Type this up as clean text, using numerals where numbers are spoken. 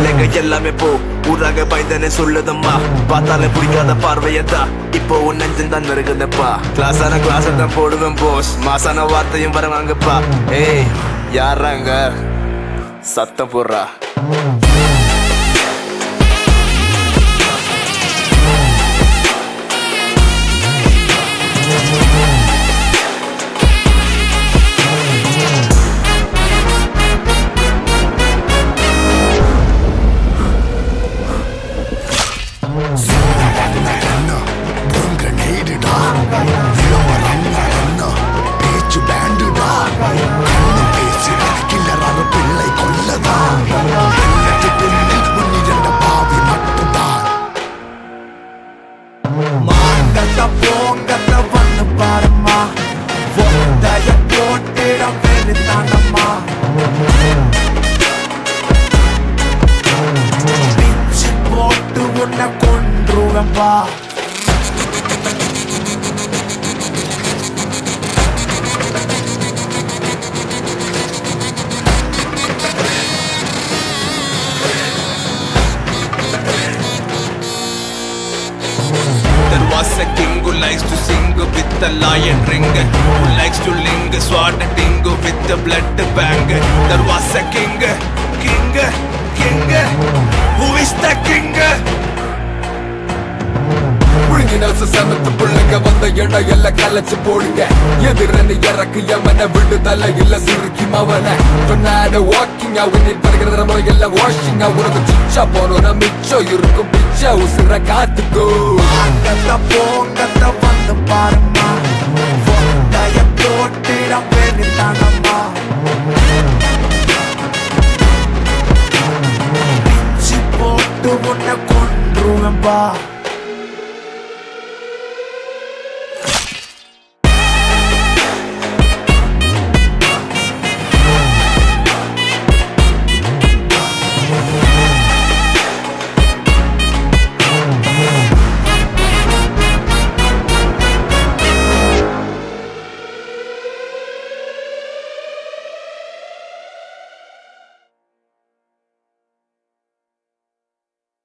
எங்க எல்லாமே போ ஊராக பயந்தனே சொல்லுதம்மா பார்த்தாலே பிடிக்காத பார்வையதா இப்போ உன் நெஞ்சம் தான் இருக்குதப்பா கிளாஸான கிளாஸ் தான் போடுவேன் போஸ் மாசான வார்த்தையும் வரவாங்கப்பா ஏய் யாராங்க சத்தம் போடுறா போங்கத்த வந்து பாருமா ஒத்தைய போட்டிடம் வெறித்தானம்மா பிச்சு போட்டு உன்னை கொன்றுவம்பா There was a king who likes to sing with the lion ring, who likes to ling, swat a tingo with the blood bang. There was a king, who is the king? புழுங்கினாச சமத்து புள்ளைங்க வந்த இடம் எல்லாம் கலைச்சு போடுங்க எதிரன்னு இறக்கு எமனை விடுதலை இல்ல சுருக்கி மவனை சொன்னாட வாக்கிங் அவங்க பறக்கிற முறை எல்லாம் வாஷிங் உனக்கு சிச்சா போனோம்னா மிச்சம் இருக்கும் பிச்சா உசுர காத்துக்கோ போங்கத்த வந்து பாருமா ஒத்தைய போட்டிடம் வெறித்தானம்மா